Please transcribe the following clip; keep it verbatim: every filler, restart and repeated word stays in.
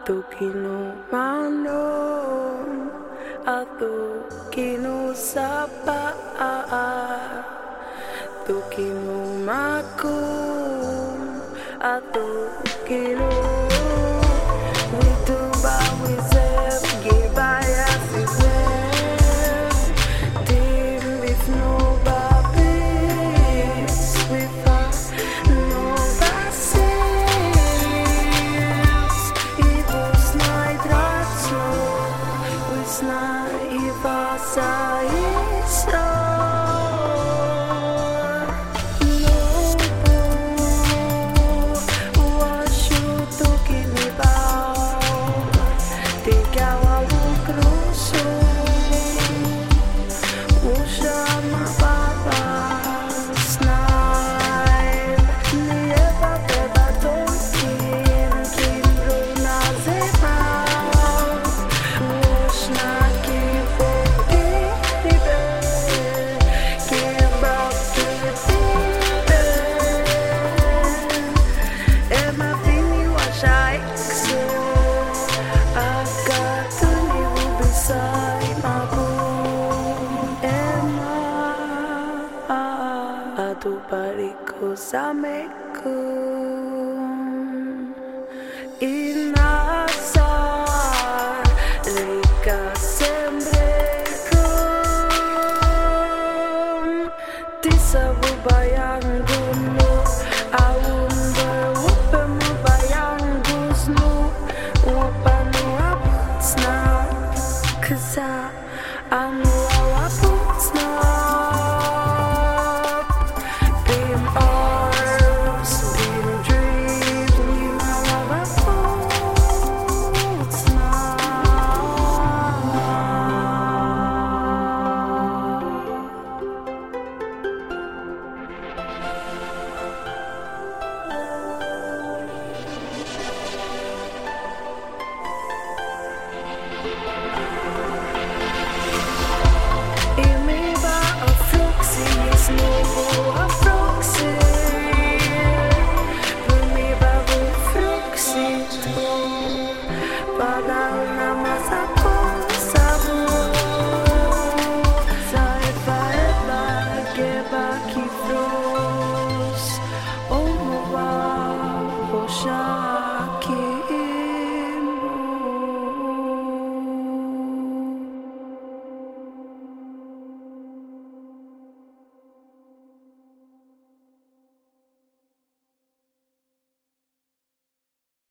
Tukinumano Ato kinusapa Tukinumaku Ato kinu We do by we self Give by us Dim with no babies We find no vaccines It was night ratso We snai I vasa isto Tu pariku sameku Inasar Rika sembrekum Tisabu bayang dulu Awun berwupemu bayang gusnu Wapanu aputsna Kesa anu awaputsna Shine.